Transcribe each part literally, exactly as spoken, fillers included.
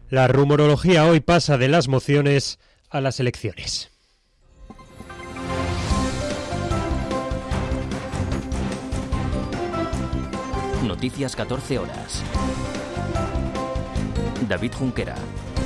La rumorología hoy pasa de las mociones a las elecciones. Noticias catorce horas. David Junquera.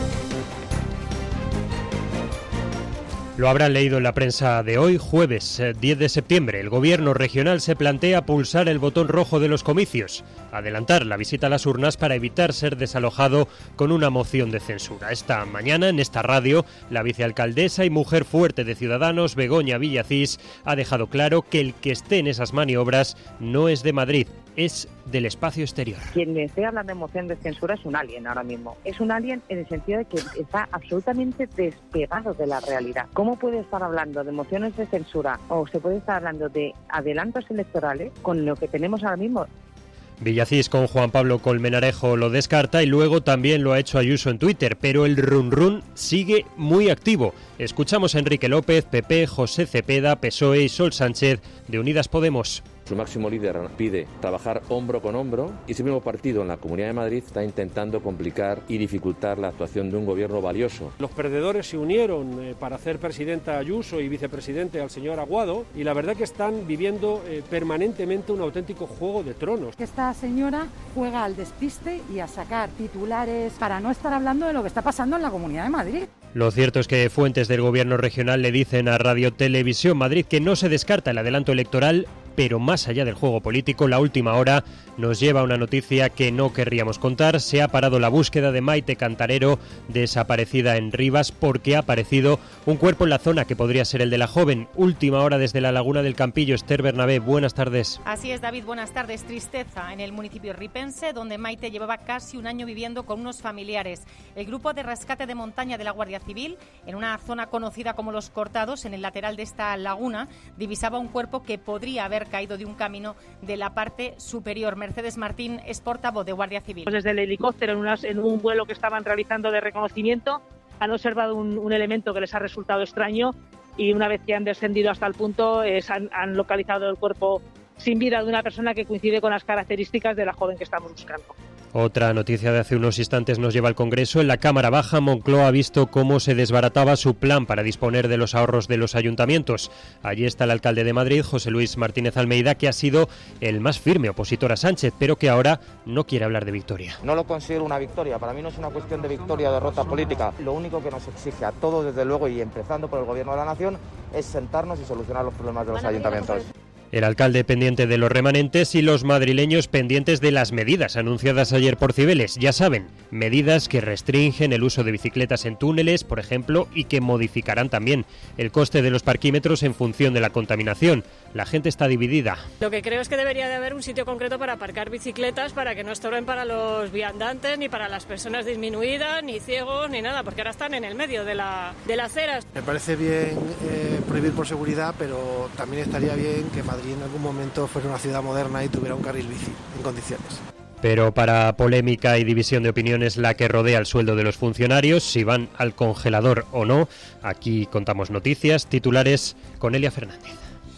Lo habrán leído en la prensa de hoy, jueves diez de septiembre. El gobierno regional se plantea pulsar el botón rojo de los comicios, adelantar la visita a las urnas para evitar ser desalojado con una moción de censura. Esta mañana, en esta radio, la vicealcaldesa y mujer fuerte de Ciudadanos, Begoña Villacís, ha dejado claro que el que esté en esas maniobras no es de Madrid, es del espacio exterior. Quien le esté hablando de moción de censura es un alien ahora mismo. Es un alien en el sentido de que está absolutamente despegado de la realidad. ¿Cómo puede estar hablando de mociones de censura o se puede estar hablando de adelantos electorales con lo que tenemos ahora mismo? Villacís con Juan Pablo Colmenarejo lo descarta y luego también lo ha hecho Ayuso en Twitter, pero el run run sigue muy activo. Escuchamos a Enrique López, P P, José Cepeda, P S O E y Sol Sánchez de Unidas Podemos. Su máximo líder pide trabajar hombro con hombro y ese mismo partido en la Comunidad de Madrid está intentando complicar y dificultar la actuación de un gobierno valioso. Los perdedores se unieron eh, para hacer presidenta a Ayuso y vicepresidente al señor Aguado y la verdad que están viviendo eh, permanentemente un auténtico juego de tronos. Esta señora juega al despiste y a sacar titulares para no estar hablando de lo que está pasando en la Comunidad de Madrid. Lo cierto es que fuentes del gobierno regional le dicen a Radio Televisión Madrid que no se descarta el adelanto electoral, pero más allá del juego político, la última hora nos lleva a una noticia que no querríamos contar. Se ha parado la búsqueda de Maite Cantarero, desaparecida en Rivas, porque ha aparecido un cuerpo en la zona que podría ser el de la joven. Última hora desde la Laguna del Campillo. Esther Bernabé, buenas tardes. Así es, David, buenas tardes. Tristeza en el municipio ripense, donde Maite llevaba casi un año viviendo con unos familiares. El grupo de rescate de montaña de la Guardia Civil, en una zona conocida como Los Cortados, en el lateral de esta laguna, divisaba un cuerpo que podría haber caído de un camino de la parte superior. Mercedes Martín es portavoz de Guardia Civil. Desde el helicóptero, en, unas, en un vuelo que estaban realizando de reconocimiento, han observado un, un elemento que les ha resultado extraño y una vez que han descendido hasta el punto, es, han, han localizado el cuerpo sin vida de una persona que coincide con las características de la joven que estamos buscando. Otra noticia de hace unos instantes nos lleva al Congreso. En la Cámara Baja, Moncloa ha visto cómo se desbarataba su plan para disponer de los ahorros de los ayuntamientos. Allí está el alcalde de Madrid, José Luis Martínez Almeida, que ha sido el más firme opositor a Sánchez, pero que ahora no quiere hablar de victoria. No lo considero una victoria. Para mí no es una cuestión de victoria o derrota política. Lo único que nos exige a todos, desde luego, y empezando por el Gobierno de la Nación, es sentarnos y solucionar los problemas de los ayuntamientos. El alcalde pendiente de los remanentes y los madrileños pendientes de las medidas anunciadas ayer por Cibeles. Ya saben, medidas que restringen el uso de bicicletas en túneles, por ejemplo, y que modificarán también el coste de los parquímetros en función de la contaminación. La gente está dividida. Lo que creo es que debería de haber un sitio concreto para aparcar bicicletas para que no estorben para los viandantes, ni para las personas disminuidas, ni ciegos, ni nada, porque ahora están en el medio de la, de la acera. Me parece bien eh, prohibir por seguridad, pero también estaría bien que Madrid en algún momento fuera una ciudad moderna y tuviera un carril bici en condiciones. Pero para polémica y división de opiniones la que rodea el sueldo de los funcionarios, si van al congelador o no, aquí contamos noticias, titulares con Elia Fernández.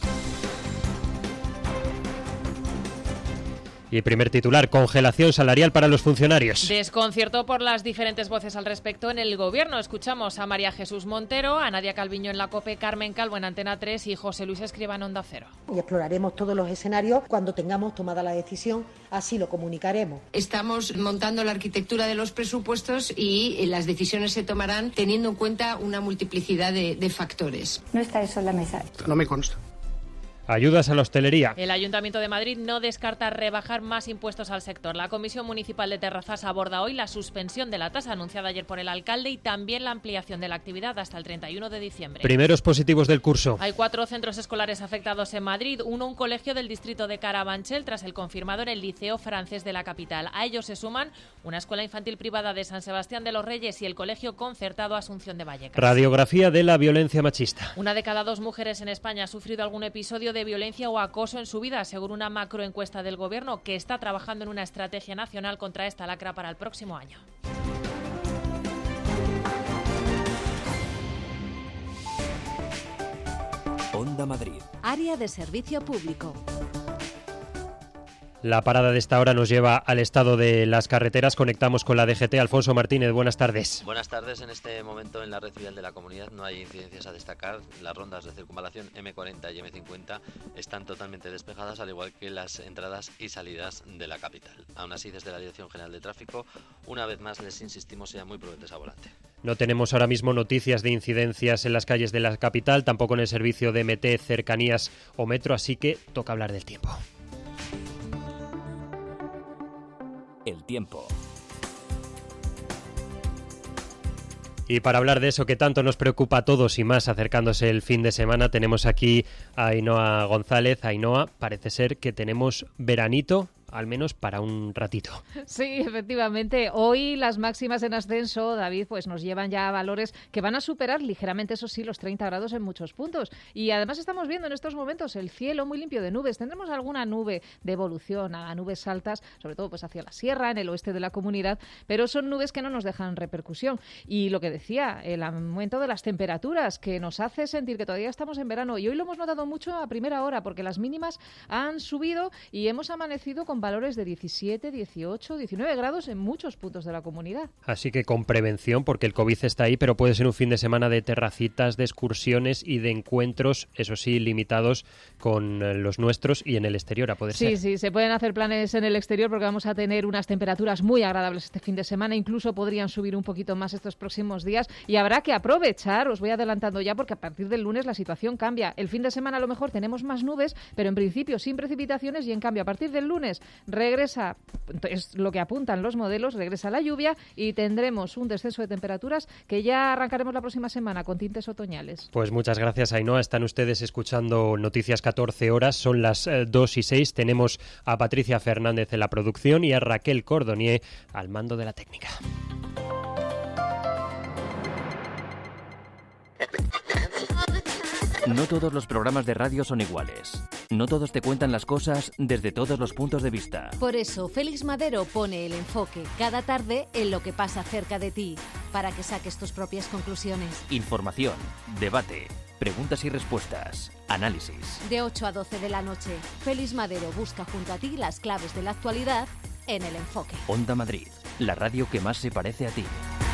Y primer titular, congelación salarial para los funcionarios. Desconcierto por las diferentes voces al respecto en el Gobierno. Escuchamos a María Jesús Montero, a Nadia Calviño en la COPE, Carmen Calvo en Antena tres y José Luis Escrivá en Onda Cero. Y exploraremos todos los escenarios. Cuando tengamos tomada la decisión, así lo comunicaremos. Estamos montando la arquitectura de los presupuestos y las decisiones se tomarán teniendo en cuenta una multiplicidad de, de factores. No está eso en la mesa. No me consta. Ayudas a la hostelería. El Ayuntamiento de Madrid no descarta rebajar más impuestos al sector. La Comisión Municipal de Terrazas aborda hoy la suspensión de la tasa anunciada ayer por el alcalde y también la ampliación de la actividad hasta el treinta y uno de diciembre. Primeros positivos del curso. Hay cuatro centros escolares afectados en Madrid, uno un colegio del distrito de Carabanchel tras el confirmado en el Liceo Francés de la capital. A ellos se suman una escuela infantil privada de San Sebastián de los Reyes y el colegio concertado Asunción de Vallecas. Radiografía de la violencia machista. Una de cada dos mujeres en España ha sufrido algún episodio de violencia o acoso en su vida, según una macroencuesta del Gobierno que está trabajando en una estrategia nacional contra esta lacra para el próximo año. Onda Madrid. Área de servicio público. La parada de esta hora nos lleva al estado de las carreteras. Conectamos con la D G T. Alfonso Martínez, buenas tardes. Buenas tardes. En este momento en la red vial de la comunidad no hay incidencias a destacar. Las rondas de circunvalación eme cuarenta y eme cincuenta están totalmente despejadas, al igual que las entradas y salidas de la capital. Aún así, desde la Dirección General de Tráfico, una vez más les insistimos, sean muy prudentes a volante. No tenemos ahora mismo noticias de incidencias en las calles de la capital, tampoco en el servicio de eme te, cercanías o metro, así que toca hablar del tiempo. El tiempo. Y para hablar de eso que tanto nos preocupa a todos y más acercándose el fin de semana, tenemos aquí a Ainhoa González. Ainhoa, parece ser que tenemos veranito, al menos para un ratito. Sí, efectivamente. Hoy las máximas en ascenso, David, pues nos llevan ya a valores que van a superar ligeramente, eso sí, los treinta grados en muchos puntos. Y además estamos viendo en estos momentos el cielo muy limpio de nubes. Tendremos alguna nube de evolución a nubes altas, sobre todo pues hacia la sierra, en el oeste de la comunidad, pero son nubes que no nos dejan repercusión. Y lo que decía, el aumento de las temperaturas, que nos hace sentir que todavía estamos en verano. Y hoy lo hemos notado mucho a primera hora, porque las mínimas han subido y hemos amanecido con valores de diecisiete, dieciocho, diecinueve grados en muchos puntos de la comunidad. Así que con prevención, porque el COVID está ahí, pero puede ser un fin de semana de terracitas, de excursiones y de encuentros, eso sí, limitados con los nuestros y en el exterior, a poder sí, ser. Sí, sí, se pueden hacer planes en el exterior porque vamos a tener unas temperaturas muy agradables este fin de semana, incluso podrían subir un poquito más estos próximos días y habrá que aprovechar, os voy adelantando ya, porque a partir del lunes la situación cambia. El fin de semana a lo mejor tenemos más nubes, pero en principio sin precipitaciones, y en cambio a partir del lunes regresa, es lo que apuntan los modelos, regresa la lluvia y tendremos un descenso de temperaturas que ya arrancaremos la próxima semana con tintes otoñales. Pues muchas gracias, Ainhoa. Están ustedes escuchando Noticias catorce horas, son las eh, dos y seis. Tenemos a Patricia Fernández en la producción y a Raquel Cordonier al mando de la técnica. No todos los programas de radio son iguales. No todos te cuentan las cosas desde todos los puntos de vista. Por eso, Félix Madero pone el enfoque cada tarde en lo que pasa cerca de ti, para que saques tus propias conclusiones. Información, debate, preguntas y respuestas, análisis. De ocho a doce de la noche, Félix Madero busca junto a ti las claves de la actualidad en el enfoque. Onda Madrid, la radio que más se parece a ti.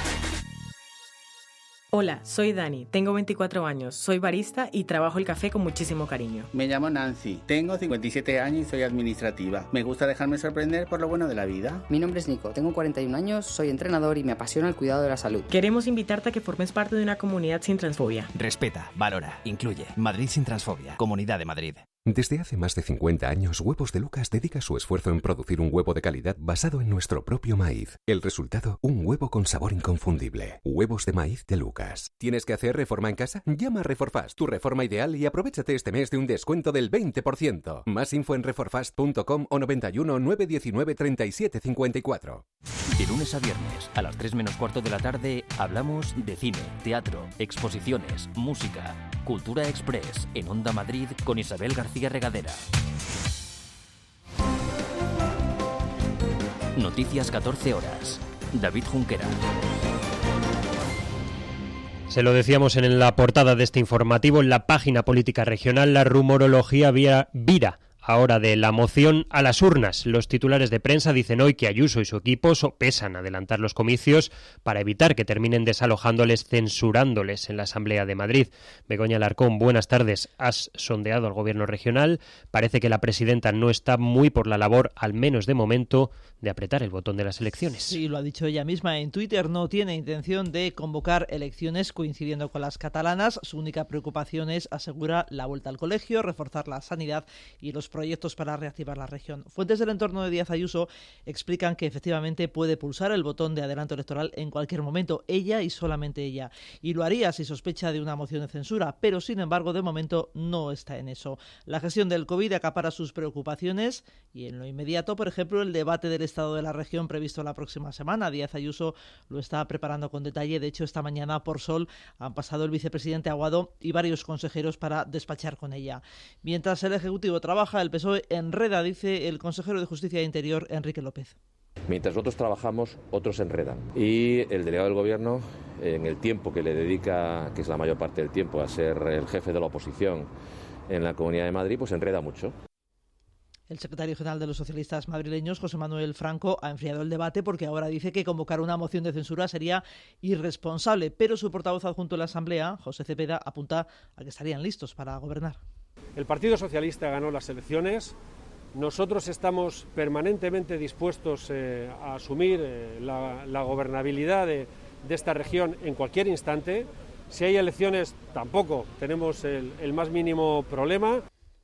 Hola, soy Dani, tengo veinticuatro años, soy barista y trabajo el café con muchísimo cariño. Me llamo Nancy, tengo cincuenta y siete años y soy administrativa. Me gusta dejarme sorprender por lo bueno de la vida. Mi nombre es Nico, tengo cuarenta y un años, soy entrenador y me apasiona el cuidado de la salud. Queremos invitarte a que formes parte de una comunidad sin transfobia. Respeta, valora, incluye. Madrid sin transfobia, Comunidad de Madrid. Desde hace más de cincuenta años, Huevos de Lucas dedica su esfuerzo en producir un huevo de calidad basado en nuestro propio maíz. El resultado, un huevo con sabor inconfundible. Huevos de maíz de Lucas. ¿Tienes que hacer reforma en casa? Llama a Reforfast, tu reforma ideal, y aprovéchate este mes de un descuento del veinte por ciento. Más info en reforfast punto com o noventa y uno, nueve diecinueve, treinta y siete cincuenta y cuatro. De lunes a viernes, a las tres menos cuarto de la tarde, hablamos de cine, teatro, exposiciones, música, Cultura Express, en Onda Madrid con Isabel García Regadera. Noticias catorce horas. David Junquera. Se lo decíamos en la portada de este informativo, en la página política regional, la rumorología vira, vira ahora de la moción a las urnas. Los titulares de prensa dicen hoy que Ayuso y su equipo sopesan adelantar los comicios para evitar que terminen desalojándoles, censurándoles en la Asamblea de Madrid. Begoña Alarcón, buenas tardes. Has sondeado al gobierno regional. Parece que la presidenta no está muy por la labor, al menos de momento, de apretar el botón de las elecciones. Sí, lo ha dicho ella misma en Twitter. No tiene intención de convocar elecciones coincidiendo con las catalanas. Su única preocupación es, asegura, la vuelta al colegio, reforzar la sanidad y los proyectos para reactivar la región. Fuentes del entorno de Díaz Ayuso explican que efectivamente puede pulsar el botón de adelanto electoral en cualquier momento, ella y solamente ella. Y lo haría si sospecha de una moción de censura, pero sin embargo de momento no está en eso. La gestión del COVID acapara sus preocupaciones y en lo inmediato, por ejemplo, el debate del estado de la región previsto la próxima semana. Díaz Ayuso lo está preparando con detalle. De hecho, esta mañana por Sol han pasado el vicepresidente Aguado y varios consejeros para despachar con ella. Mientras el Ejecutivo trabaja, el P S O E enreda, dice el consejero de Justicia e Interior, Enrique López. Mientras nosotros trabajamos, otros enredan. Y el delegado del Gobierno, en el tiempo que le dedica, que es la mayor parte del tiempo, a ser el jefe de la oposición en la Comunidad de Madrid, pues enreda mucho. El secretario general de los socialistas madrileños, José Manuel Franco, ha enfriado el debate porque ahora dice que convocar una moción de censura sería irresponsable, pero su portavoz adjunto en la Asamblea, José Cepeda, apunta a que estarían listos para gobernar. El Partido Socialista ganó las elecciones. Nosotros estamos permanentemente dispuestos eh, a asumir eh, la, la gobernabilidad de, de esta región en cualquier instante. Si hay elecciones, tampoco tenemos el, el más mínimo problema.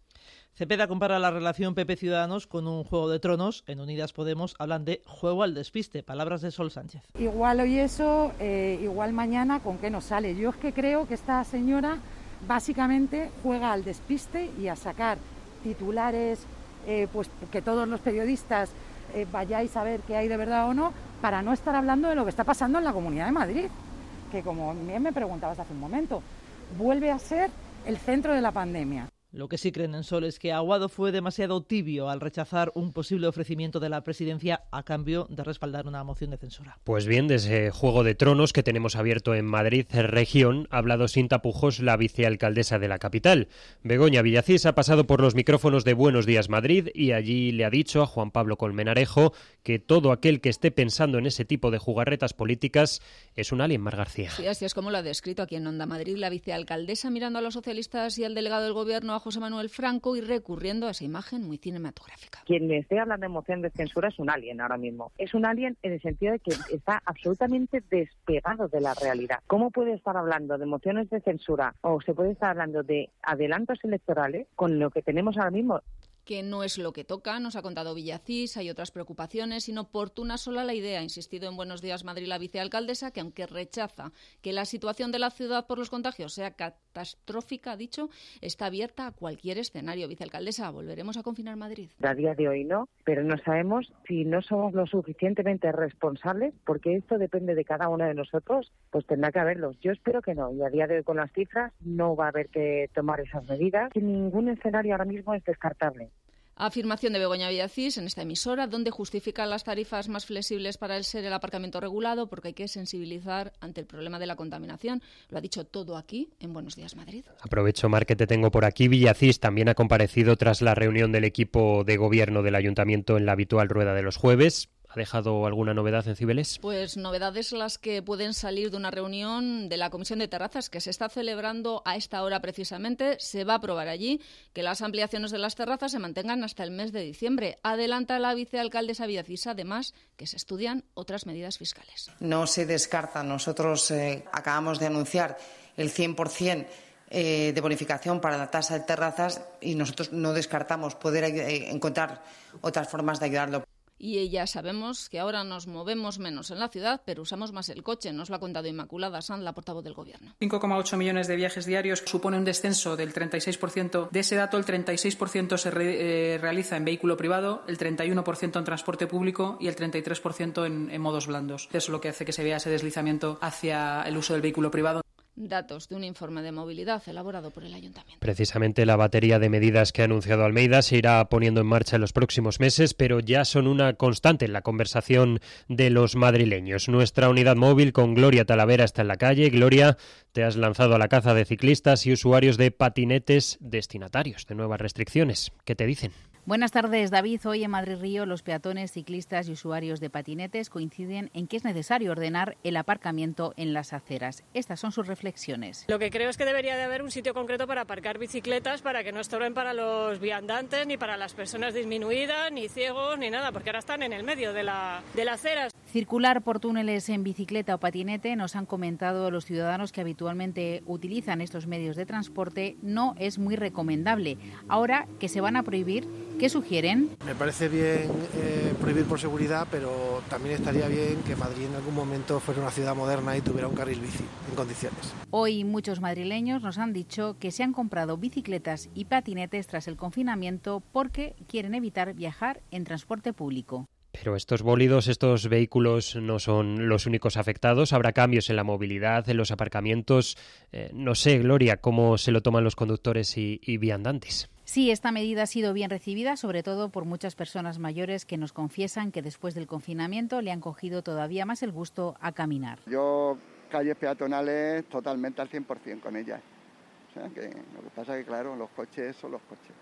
Cepeda compara la relación P P-Ciudadanos con un juego de tronos. En Unidas Podemos hablan de juego al despiste. Palabras de Sol Sánchez. Igual hoy eso, eh, igual mañana con qué nos sale. Yo es que creo que esta señora básicamente juega al despiste y a sacar titulares, eh, pues que todos los periodistas eh, vayáis a ver qué hay de verdad o no, para no estar hablando de lo que está pasando en la Comunidad de Madrid, que como bien me preguntabas hace un momento, vuelve a ser el centro de la pandemia. Lo que sí creen en Sol es que Aguado fue demasiado tibio al rechazar un posible ofrecimiento de la presidencia a cambio de respaldar una moción de censura. Pues bien, de ese juego de tronos que tenemos abierto en Madrid región, ha hablado sin tapujos la vicealcaldesa de la capital. Begoña Villacís ha pasado por los micrófonos de Buenos Días Madrid y allí le ha dicho a Juan Pablo Colmenarejo que todo aquel que esté pensando en ese tipo de jugarretas políticas es un alien, Mar García. Sí, así es como lo ha descrito aquí en Onda Madrid la vicealcaldesa, mirando a los socialistas y al delegado del gobierno, a José Manuel Franco, y recurriendo a esa imagen muy cinematográfica. Quien me esté hablando de moción de censura es un alien ahora mismo. Es un alien en el sentido de que está absolutamente despegado de la realidad. ¿Cómo puede estar hablando de mociones de censura o se puede estar hablando de adelantos electorales con lo que tenemos ahora mismo? Que no es lo que toca, nos ha contado Villacís, hay otras preocupaciones, inoportuna sola la idea, ha insistido en Buenos Días Madrid la vicealcaldesa, que aunque rechaza que la situación de la ciudad por los contagios sea catastrófica, ha dicho, está abierta a cualquier escenario. Vicealcaldesa, ¿volveremos a confinar Madrid? A día de hoy no, pero no sabemos si no somos lo suficientemente responsables, porque esto depende de cada uno de nosotros, pues tendrá que haberlos. Yo espero que no, y a día de hoy con las cifras no va a haber que tomar esas medidas, que ningún escenario ahora mismo es descartable. Afirmación de Begoña Villacís en esta emisora, donde justifica las tarifas más flexibles para el ser el aparcamiento regulado, porque hay que sensibilizar ante el problema de la contaminación. Lo ha dicho todo aquí en Buenos Días Madrid. Aprovecho, Mar, que te tengo por aquí. Villacís también ha comparecido tras la reunión del equipo de gobierno del ayuntamiento en la habitual rueda de los jueves. ¿Ha dejado alguna novedad en Cibeles? Pues novedades las que pueden salir de una reunión de la Comisión de Terrazas que se está celebrando a esta hora precisamente. Se va a aprobar allí que las ampliaciones de las terrazas se mantengan hasta el mes de diciembre. Adelanta la vicealcaldesa Villacís, además, que se estudian otras medidas fiscales. No se descarta. Nosotros eh, acabamos de anunciar el cien por ciento eh, de bonificación para la tasa de terrazas y nosotros no descartamos poder eh, encontrar otras formas de ayudarlo. Y ya sabemos que ahora nos movemos menos en la ciudad, pero usamos más el coche. Nos lo ha contado Inmaculada Sanz, la portavoz del Gobierno. cinco coma ocho millones de viajes diarios supone un descenso del treinta y seis por ciento. De ese dato, el treinta y seis por ciento se re, eh, realiza en vehículo privado, el treinta y uno por ciento en transporte público y el treinta y tres por ciento en, en modos blandos. Eso es lo que hace que se vea ese deslizamiento hacia el uso del vehículo privado. Datos de un informe de movilidad elaborado por el Ayuntamiento. Precisamente la batería de medidas que ha anunciado Almeida se irá poniendo en marcha en los próximos meses, pero ya son una constante en la conversación de los madrileños. Nuestra unidad móvil con Gloria Talavera está en la calle. Gloria, te has lanzado a la caza de ciclistas y usuarios de patinetes destinatarios de nuevas restricciones. ¿Qué te dicen? Buenas tardes, David. Hoy en Madrid Río los peatones, ciclistas y usuarios de patinetes coinciden en que es necesario ordenar el aparcamiento en las aceras. Estas son sus reflexiones. Lo que creo es que debería de haber un sitio concreto para aparcar bicicletas para que no estorben para los viandantes, ni para las personas disminuidas, ni ciegos, ni nada, porque ahora están en el medio de la, de la acera. Circular por túneles en bicicleta o patinete, nos han comentado los ciudadanos que habitualmente utilizan estos medios de transporte, no es muy recomendable. Ahora que se van a prohibir, ¿qué sugieren? Me parece bien eh, prohibir por seguridad, pero también estaría bien que Madrid en algún momento fuera una ciudad moderna y tuviera un carril bici en condiciones. Hoy muchos madrileños nos han dicho que se han comprado bicicletas y patinetes tras el confinamiento porque quieren evitar viajar en transporte público. Pero estos bólidos, estos vehículos no son los únicos afectados. Habrá cambios en la movilidad, en los aparcamientos. Eh, no sé, Gloria, cómo se lo toman los conductores y, y viandantes. Sí, esta medida ha sido bien recibida, sobre todo por muchas personas mayores que nos confiesan que después del confinamiento le han cogido todavía más el gusto a caminar. Yo calles peatonales totalmente al cien por ciento con ellas. O sea, que lo que pasa es que, claro, los coches son los coches.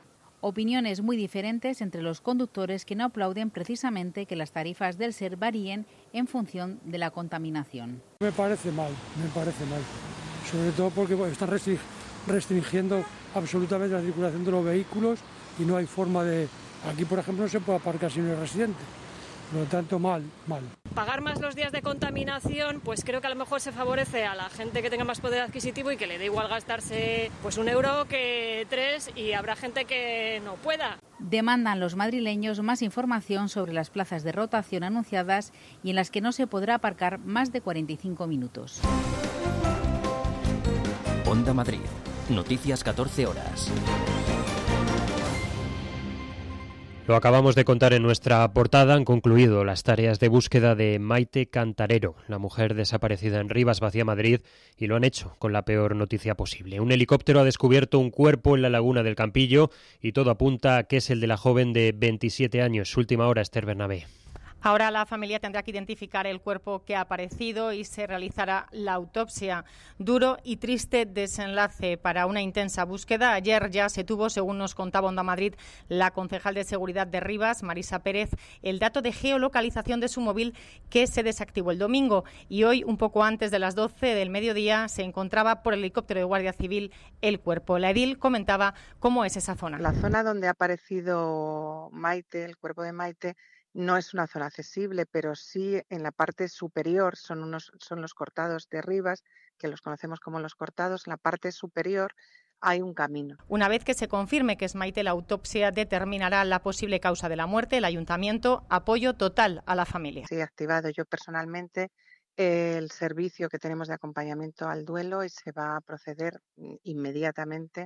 Opiniones muy diferentes entre los conductores que no aplauden precisamente que las tarifas del SER varíen en función de la contaminación. Me parece mal, me parece mal, sobre todo porque bueno, están restringiendo absolutamente la circulación de los vehículos y no hay forma de... Aquí, por ejemplo, no se puede aparcar si no es residente. Por lo tanto, mal, mal. Pagar más los días de contaminación, pues creo que a lo mejor se favorece a la gente que tenga más poder adquisitivo y que le dé igual gastarse pues un euro que tres, y habrá gente que no pueda. Demandan los madrileños más información sobre las plazas de rotación anunciadas y en las que no se podrá aparcar más de cuarenta y cinco minutos. Onda Madrid. Noticias catorce horas. Lo acabamos de contar en nuestra portada. Han concluido las tareas de búsqueda de Maite Cantarero, la mujer desaparecida en Rivas Vacía, Madrid, y lo han hecho con la peor noticia posible. Un helicóptero ha descubierto un cuerpo en la laguna del Campillo y todo apunta a que es el de la joven de veintisiete años. Última hora, Esther Bernabé. Ahora la familia tendrá que identificar el cuerpo que ha aparecido y se realizará la autopsia. Duro y triste desenlace para una intensa búsqueda. Ayer ya se tuvo, según nos contaba Onda Madrid, la concejal de seguridad de Rivas, Marisa Pérez, el dato de geolocalización de su móvil que se desactivó el domingo. Y hoy, un poco antes de las doce del mediodía, se encontraba por el helicóptero de Guardia Civil el cuerpo. La edil comentaba cómo es esa zona. La zona donde ha aparecido Maite, el cuerpo de Maite, no es una zona accesible, pero sí en la parte superior, son, unos, son los cortados de Rivas, que los conocemos como los cortados. En la parte superior hay un camino. Una vez que se confirme que es Maite, la autopsia determinará la posible causa de la muerte. El ayuntamiento, apoyo total a la familia. Sí, he activado yo personalmente el servicio que tenemos de acompañamiento al duelo y se va a proceder inmediatamente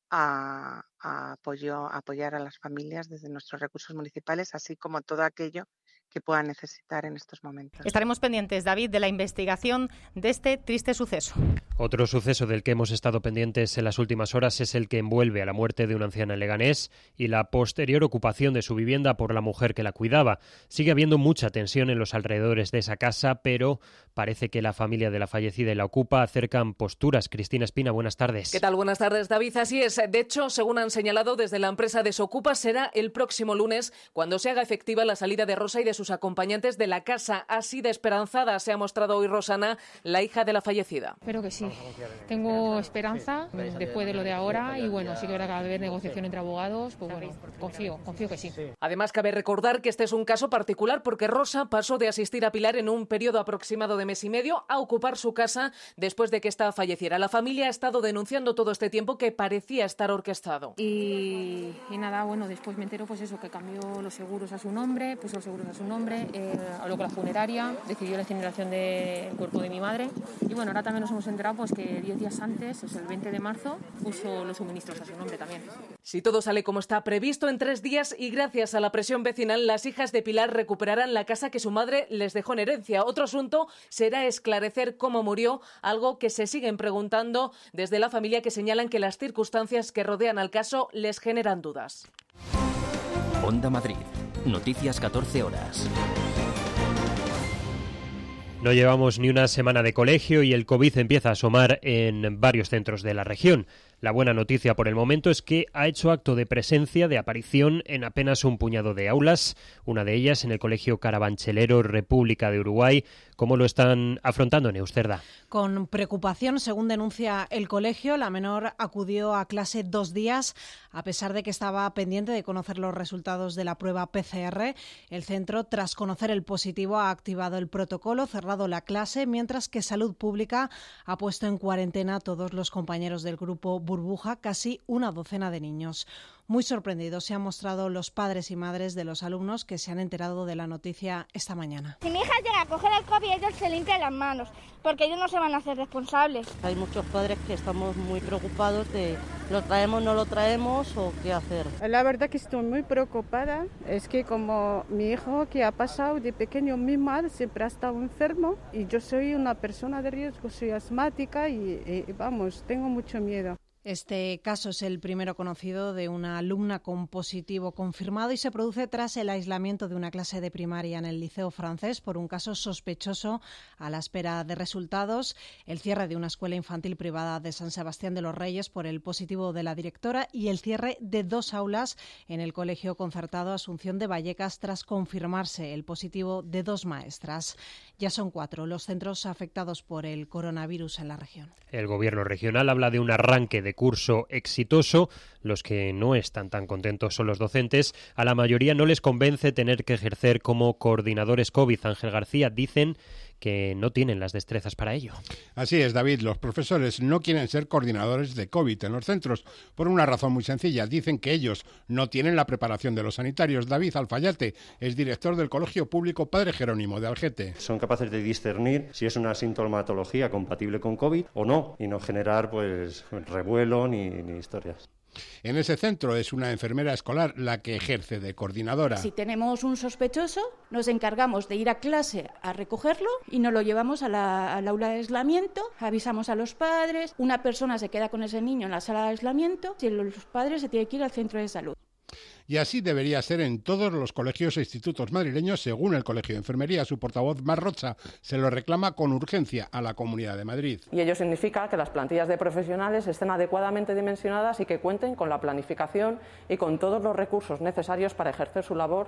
A, a, apoyo, a apoyar a las familias desde nuestros recursos municipales, así como todo aquello que puedan necesitar en estos momentos. Estaremos pendientes, David, de la investigación de este triste suceso. Otro suceso del que hemos estado pendientes en las últimas horas es el que envuelve a la muerte de una anciana en Leganés y la posterior ocupación de su vivienda por la mujer que la cuidaba. Sigue habiendo mucha tensión en los alrededores de esa casa, pero parece que la familia de la fallecida y la ocupa acercan posturas. Cristina Espina, buenas tardes. ¿Qué tal? Buenas tardes, David. Así es. De hecho, según han señalado desde la empresa Desocupa, será el próximo lunes cuando se haga efectiva la salida de Rosa y de sus acompañantes de la casa. Así de esperanzada se ha mostrado hoy Rosana, la hija de la fallecida. Espero que sí. Tengo esperanza después de lo de ahora y bueno, sí que habrá que haber negociación entre abogados, pues bueno, confío, confío que sí. Además, cabe recordar que este es un caso particular porque Rosa pasó de asistir a Pilar en un periodo aproximado de mes y medio a ocupar su casa después de que ésta falleciera. La familia ha estado denunciando todo este tiempo que parecía estar orquestado. Y, y nada, bueno, después me entero pues eso, que cambió los seguros a su nombre, puso los seguros a su nombre, eh, habló con la funeraria, decidió la incineración del cuerpo de mi madre y bueno, ahora también nos hemos enterado pues que diez días antes, es el veinte de marzo, puso los suministros a su nombre también. Si todo sale como está previsto, en tres días y gracias a la presión vecinal, las hijas de Pilar recuperarán la casa que su madre les dejó en herencia. Otro asunto será esclarecer cómo murió, algo que se siguen preguntando desde la familia, que señalan que las circunstancias que rodean al caso les generan dudas. Onda Madrid. Noticias catorce horas. No llevamos ni una semana de colegio y el COVID empieza a asomar en varios centros de la región. La buena noticia por el momento es que ha hecho acto de presencia, de aparición en apenas un puñado de aulas, una de ellas en el Colegio Carabanchelero República de Uruguay. ¿Cómo lo están afrontando, Neusterda? Con preocupación, según denuncia el colegio, la menor acudió a clase dos días, a pesar de que estaba pendiente de conocer los resultados de la prueba P C R. El centro, tras conocer el positivo, ha activado el protocolo, cerrado la clase, mientras que Salud Pública ha puesto en cuarentena a todos los compañeros del grupo Burbuja, casi una docena de niños. Muy sorprendidos se han mostrado los padres y madres de los alumnos que se han enterado de la noticia esta mañana. Si mi hija llega a coger el COVID, ellos se limpian las manos, porque ellos no se van a hacer responsables. Hay muchos padres que estamos muy preocupados de ¿lo traemos, no lo traemos o qué hacer? La verdad que estoy muy preocupada. Es que como mi hijo que ha pasado de pequeño, mi madre siempre ha estado enfermo y yo soy una persona de riesgo, soy asmática y, y vamos, tengo mucho miedo. Este caso es el primero conocido de una alumna con positivo confirmado y se produce tras el aislamiento de una clase de primaria en el Liceo Francés por un caso sospechoso a la espera de resultados, el cierre de una escuela infantil privada de San Sebastián de los Reyes por el positivo de la directora y el cierre de dos aulas en el Colegio Concertado Asunción de Vallecas tras confirmarse el positivo de dos maestras. Ya son cuatro los centros afectados por el coronavirus en la región. El Gobierno regional habla de un arranque de curso exitoso. Los que no están tan contentos son los docentes. A la mayoría no les convence tener que ejercer como coordinadores COVID. Ángel García, dicen que no tienen las destrezas para ello. Así es, David. Los profesores no quieren ser coordinadores de COVID en los centros por una razón muy sencilla. Dicen que ellos no tienen la preparación de los sanitarios. David Alfayate es director del Colegio Público Padre Jerónimo de Algete. Son capaces de discernir si es una sintomatología compatible con COVID o no y no generar pues revuelo ni, ni historias. En ese centro es una enfermera escolar la que ejerce de coordinadora. Si tenemos un sospechoso, nos encargamos de ir a clase a recogerlo y nos lo llevamos a la, al aula de aislamiento, avisamos a los padres, una persona se queda con ese niño en la sala de aislamiento y los padres se tienen que ir al centro de salud. Y así debería ser en todos los colegios e institutos madrileños, según el Colegio de Enfermería. Su portavoz, Mar Rocha, se lo reclama con urgencia a la Comunidad de Madrid. Y ello significa que las plantillas de profesionales estén adecuadamente dimensionadas y que cuenten con la planificación y con todos los recursos necesarios para ejercer su labor.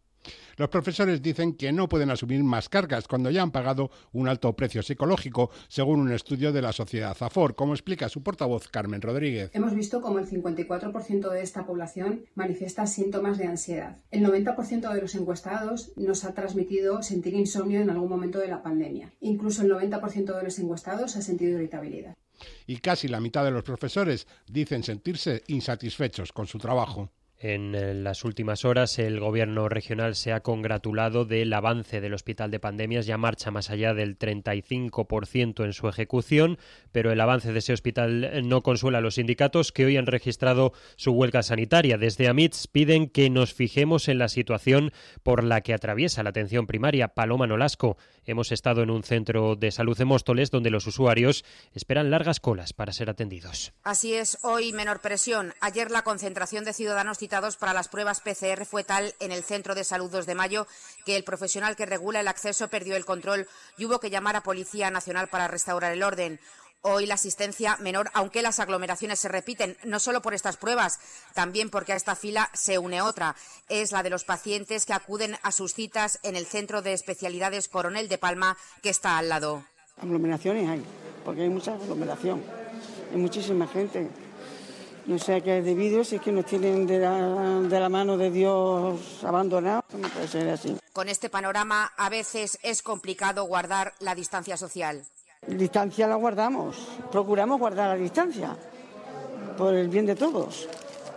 Los profesores dicen que no pueden asumir más cargas cuando ya han pagado un alto precio psicológico, según un estudio de la sociedad Zafor, como explica su portavoz Carmen Rodríguez. Hemos visto cómo el cincuenta y cuatro por ciento de esta población manifiesta síntomas de ansiedad. El noventa por ciento de los encuestados nos ha transmitido sentir insomnio en algún momento de la pandemia. Incluso el noventa por ciento de los encuestados ha sentido irritabilidad. Y casi la mitad de los profesores dicen sentirse insatisfechos con su trabajo. En las últimas horas, el Gobierno regional se ha congratulado del avance del Hospital de Pandemias. Ya marcha más allá del treinta y cinco por ciento en su ejecución, pero el avance de ese hospital no consuela a los sindicatos que hoy han registrado su huelga sanitaria. Desde AMITS piden que nos fijemos en la situación por la que atraviesa la atención primaria. Paloma Nolasco, hemos estado en un centro de salud de Móstoles donde los usuarios esperan largas colas para ser atendidos. Así es, hoy menor presión. Ayer la concentración de ciudadanos citados para las pruebas P C R fue tal en el Centro de Salud dos de Mayo que el profesional que regula el acceso perdió el control y hubo que llamar a Policía Nacional para restaurar el orden. Hoy la asistencia menor, aunque las aglomeraciones se repiten, no solo por estas pruebas, también porque a esta fila se une otra. Es la de los pacientes que acuden a sus citas en el Centro de Especialidades Coronel de Palma, que está al lado. Aglomeraciones hay, porque hay mucha aglomeración, hay muchísima gente. No sé a qué es debido, si es que nos tienen de la, de la mano de Dios abandonados, no puede ser así. Con este panorama, a veces es complicado guardar la distancia social. Distancia la guardamos, procuramos guardar la distancia, por el bien de todos.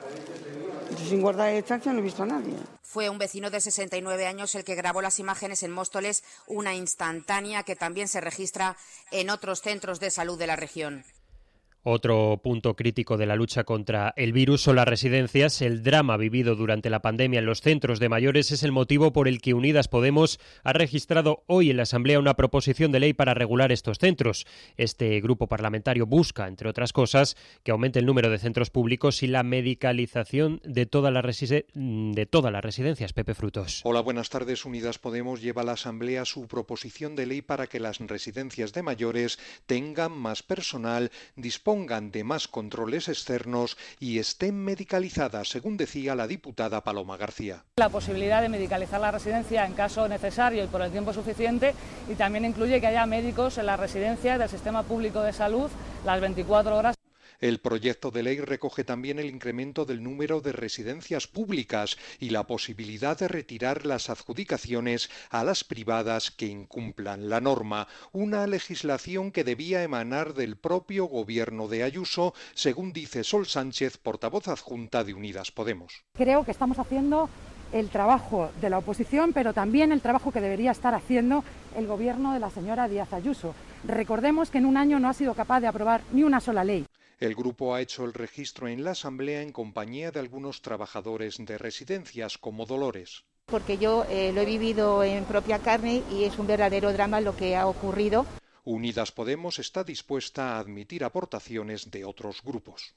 Sin guardar la distancia no he visto a nadie. Fue un vecino de sesenta y nueve años el que grabó las imágenes en Móstoles, una instantánea que también se registra en otros centros de salud de la región. Otro punto crítico de la lucha contra el virus son las residencias. El drama vivido durante la pandemia en los centros de mayores es el motivo por el que Unidas Podemos ha registrado hoy en la Asamblea una proposición de ley para regular estos centros. Este grupo parlamentario busca, entre otras cosas, que aumente el número de centros públicos y la medicalización de todas las reside- de todas las residencias. Pepe Frutos. Hola, buenas tardes. Unidas Podemos lleva a la Asamblea su proposición de ley para que las residencias de mayores tengan más personal, dispongan de más controles externos y estén medicalizadas, según decía la diputada Paloma García. La posibilidad de medicalizar la residencia en caso necesario y por el tiempo suficiente, y también incluye que haya médicos en la residencia del Sistema Público de Salud las veinticuatro horas. El proyecto de ley recoge también el incremento del número de residencias públicas y la posibilidad de retirar las adjudicaciones a las privadas que incumplan la norma, una legislación que debía emanar del propio gobierno de Ayuso, según dice Sol Sánchez, portavoz adjunta de Unidas Podemos. Creo que estamos haciendo el trabajo de la oposición, pero también el trabajo que debería estar haciendo el gobierno de la señora Díaz Ayuso. Recordemos que en un año no ha sido capaz de aprobar ni una sola ley. El grupo ha hecho el registro en la Asamblea en compañía de algunos trabajadores de residencias, como Dolores. Porque yo eh, lo he vivido en propia carne y es un verdadero drama lo que ha ocurrido. Unidas Podemos está dispuesta a admitir aportaciones de otros grupos.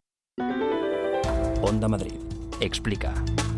Onda Madrid explica.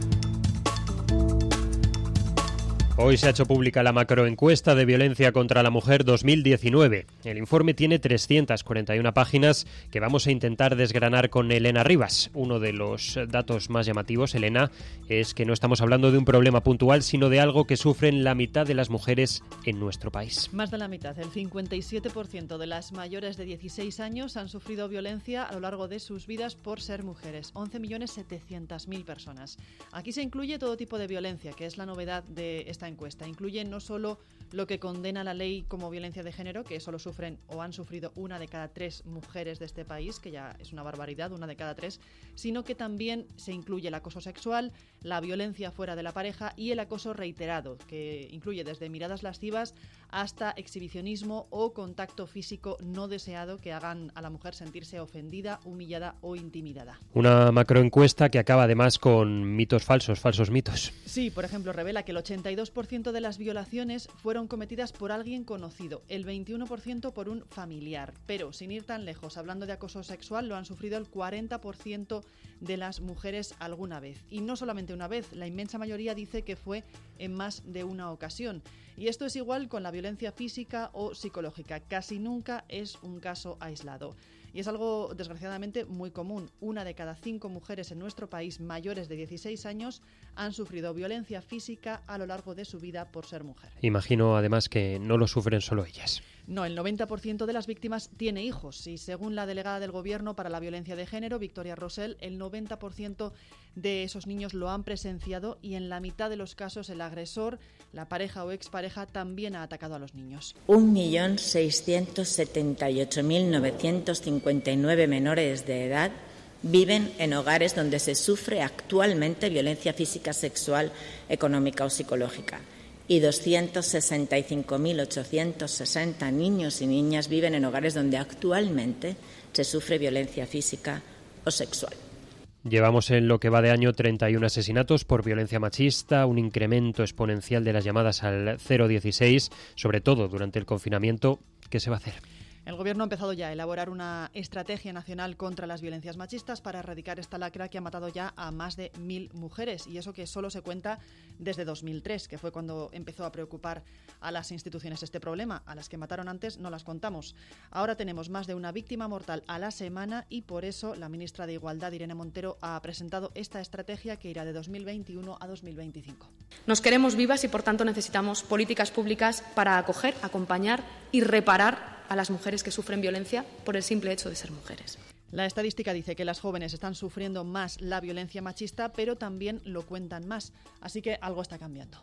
Hoy se ha hecho pública la macroencuesta de violencia contra la mujer dos mil diecinueve. El informe tiene trescientas cuarenta y una páginas que vamos a intentar desgranar con Elena Rivas. Uno de los datos más llamativos, Elena, es que no estamos hablando de un problema puntual, sino de algo que sufren la mitad de las mujeres en nuestro país. Más de la mitad, el cincuenta y siete por ciento de las mayores de dieciséis años han sufrido violencia a lo largo de sus vidas por ser mujeres. once millones setecientas mil personas. Aquí se incluye todo tipo de violencia, que es la novedad de esta encuesta. Incluye no solo lo que condena la ley como violencia de género, que solo sufren o han sufrido una de cada tres mujeres de este país, que ya es una barbaridad, una de cada tres, sino que también se incluye el acoso sexual, la violencia fuera de la pareja y el acoso reiterado, que incluye desde miradas lascivas hasta exhibicionismo o contacto físico no deseado que hagan a la mujer sentirse ofendida, humillada o intimidada. Una macroencuesta que acaba además con mitos falsos, falsos mitos. Sí, por ejemplo, revela que el ochenta y dos por ciento de las violaciones fueron cometidas por alguien conocido, el veintiuno por ciento por un familiar, pero sin ir tan lejos, hablando de acoso sexual, lo han sufrido el cuarenta por ciento de las mujeres alguna vez. Y no solamente una vez, la inmensa mayoría dice que fue en más de una ocasión. Y esto es igual con la violencia física o psicológica, casi nunca es un caso aislado. Y es algo, desgraciadamente, muy común. Una de cada cinco mujeres en nuestro país mayores de dieciséis años han sufrido violencia física a lo largo de su vida por ser mujer. Imagino, además, que no lo sufren solo ellas. No, el noventa por ciento de las víctimas tiene hijos y según la delegada del Gobierno para la violencia de género, Victoria Rosell, el noventa por ciento de esos niños lo han presenciado y en la mitad de los casos el agresor, la pareja o expareja, también ha atacado a los niños. un millón seiscientos setenta y ocho mil novecientos cincuenta y nueve menores de edad viven en hogares donde se sufre actualmente violencia física, sexual, económica o psicológica. Y doscientos sesenta y cinco mil ochocientos sesenta niños y niñas viven en hogares donde actualmente se sufre violencia física o sexual. Llevamos en lo que va de año treinta y uno asesinatos por violencia machista, un incremento exponencial de las llamadas al cero dieciséis, sobre todo durante el confinamiento. ¿Qué se va a hacer? El Gobierno ha empezado ya a elaborar una estrategia nacional contra las violencias machistas para erradicar esta lacra que ha matado ya a más de mil mujeres, y eso que solo se cuenta desde dos mil tres, que fue cuando empezó a preocupar a las instituciones este problema. A las que mataron antes no las contamos. Ahora tenemos más de una víctima mortal a la semana y por eso la ministra de Igualdad, Irene Montero, ha presentado esta estrategia que irá de dos mil veintiuno a dos mil veinticinco. Nos queremos vivas y por tanto necesitamos políticas públicas para acoger, acompañar y reparar a las mujeres que sufren violencia por el simple hecho de ser mujeres. La estadística dice que las jóvenes están sufriendo más la violencia machista, pero también lo cuentan más. Así que algo está cambiando.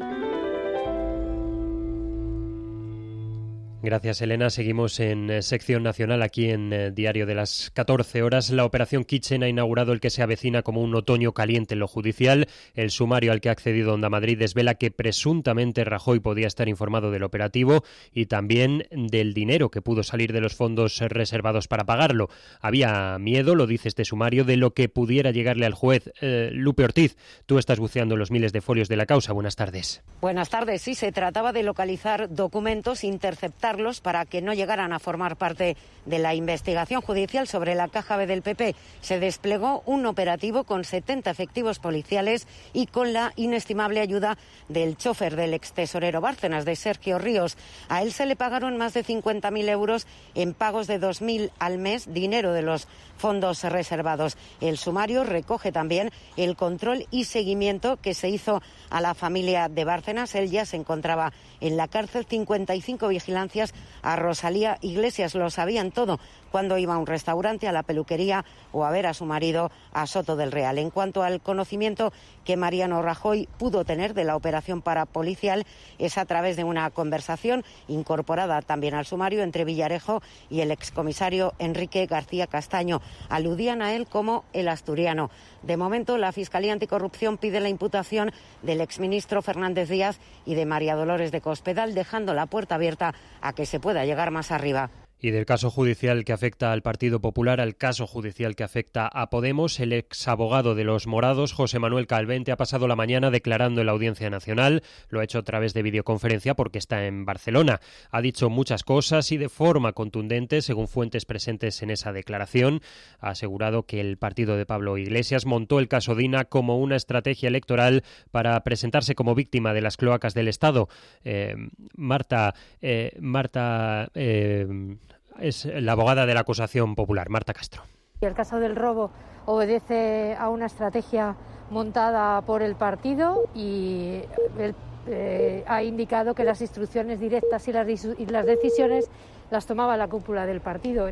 Gracias, Elena. Seguimos en eh, sección nacional aquí en eh, Diario de las catorce horas. La operación Kitchen ha inaugurado el que se avecina como un otoño caliente en lo judicial. El sumario al que ha accedido Onda Madrid desvela que presuntamente Rajoy podía estar informado del operativo y también del dinero que pudo salir de los fondos reservados para pagarlo. Había miedo, lo dice este sumario, de lo que pudiera llegarle al juez. Eh, Lupe Ortiz, tú estás buceando los miles de folios de la causa. Buenas tardes. Buenas tardes. Sí, se trataba de localizar documentos, interceptar para que no llegaran a formar parte de la investigación judicial sobre la caja B del P P. Se desplegó un operativo con setenta efectivos policiales y con la inestimable ayuda del chofer del extesorero Bárcenas, de Sergio Ríos. A él se le pagaron más de cincuenta mil euros en pagos de dos mil al mes, dinero de los fondos reservados. El sumario recoge también el control y seguimiento que se hizo a la familia de Bárcenas. Él ya se encontraba en la cárcel. cincuenta y cinco vigilancias a Rosalía Iglesias. Lo sabían todo cuando iba a un restaurante, a la peluquería o a ver a su marido a Soto del Real. En cuanto al conocimiento que Mariano Rajoy pudo tener de la operación parapolicial, es a través de una conversación incorporada también al sumario entre Villarejo y el excomisario Enrique García Castaño. Aludían a él como el asturiano. De momento, la Fiscalía Anticorrupción pide la imputación del exministro Fernández Díaz y de María Dolores de Cospedal, dejando la puerta abierta a que se pueda llegar más arriba. Y del caso judicial que afecta al Partido Popular al caso judicial que afecta a Podemos, el exabogado de los morados, José Manuel Calvente, ha pasado la mañana declarando en la Audiencia Nacional. Lo ha hecho a través de videoconferencia porque está en Barcelona. Ha dicho muchas cosas y de forma contundente, según fuentes presentes en esa declaración. Ha asegurado que el partido de Pablo Iglesias montó el caso Dina como una estrategia electoral para presentarse como víctima de las cloacas del Estado. Eh, Marta... Eh, Marta... Eh, es la abogada de la acusación popular, Marta Castro. El caso del robo obedece a una estrategia montada por el partido y el, eh, ha indicado que las instrucciones directas y las, y las decisiones las tomaba la cúpula del partido.